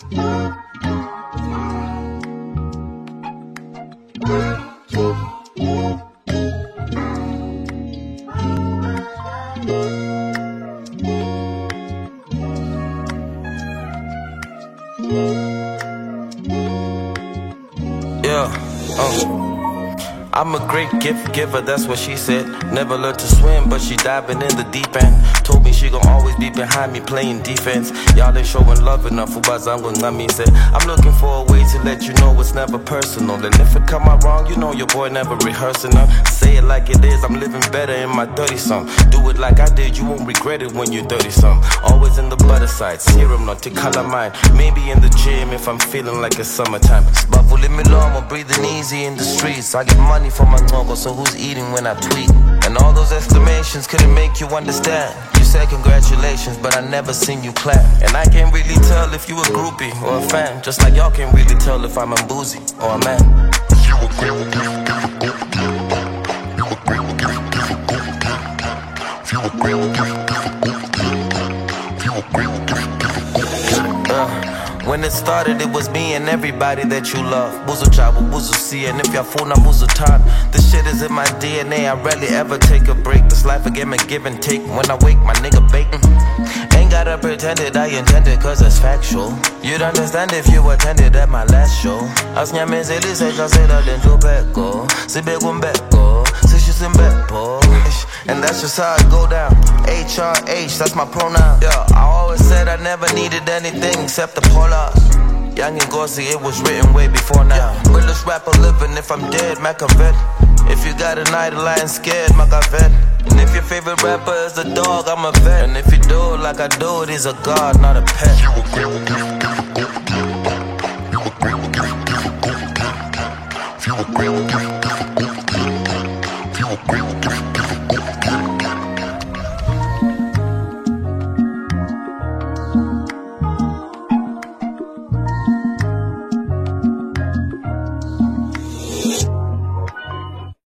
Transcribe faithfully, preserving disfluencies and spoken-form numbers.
Yeah, uh. I'm a great gift giver, that's what she said. Never learned to swim, but she diving in the deep end. Told me she gon' always be behind me playing defense. Y'all ain't showing love enough, ubazangu said. I'm looking for a way to let you know it's never personal. And if it come out wrong, you know your boy never rehearsing her. Say it like it is, I'm living better in my thirty-something. Do it like I did, you won't regret it when you're thirty-something. Always in the butter side, serum not to color mine. Maybe in the gym if I'm feeling like it's summertime. Sbavu me low, I'm breathing easy in the streets. I get money for my ngogo, so who's eating when I tweet? And all those exclamations couldn't make you understand. You said congratulations, but I never seen you clap. And I can't really tell if you a groupie or a fan, just like y'all can't really tell if I'm a boozy or a man. You agree with me, you agree with me, you agree with me, you agree with me. When it started, it was me and everybody that you love. Buzu chabu, buzu see, and if y'all phone, I'm buzu time. This shit is in my D N A, I rarely ever take a break. This life a game of give and take. When I wake, my nigga bacon. Ain't gotta pretend it, I intended, cause it's factual. You'd understand if you attended at my last show. As nyamezeli se chancela dentro peko. Si begumbeko, si shisimbepo. And that's just how it go down. H R H, that's my pronoun. Yeah, I always said I never needed anything except the polar. Young and Gorsey, it was written way before now. Realest rapper living, if I'm dead, Machiavelli. If you got an idol, I ain't scared, Machiavelli. And if your favorite rapper is a dog, I'm a vet. And if you do it like I do it, he's a god, not a pet. You agree with me, you agree with me, you agree with me, you agree with me, you agree with me.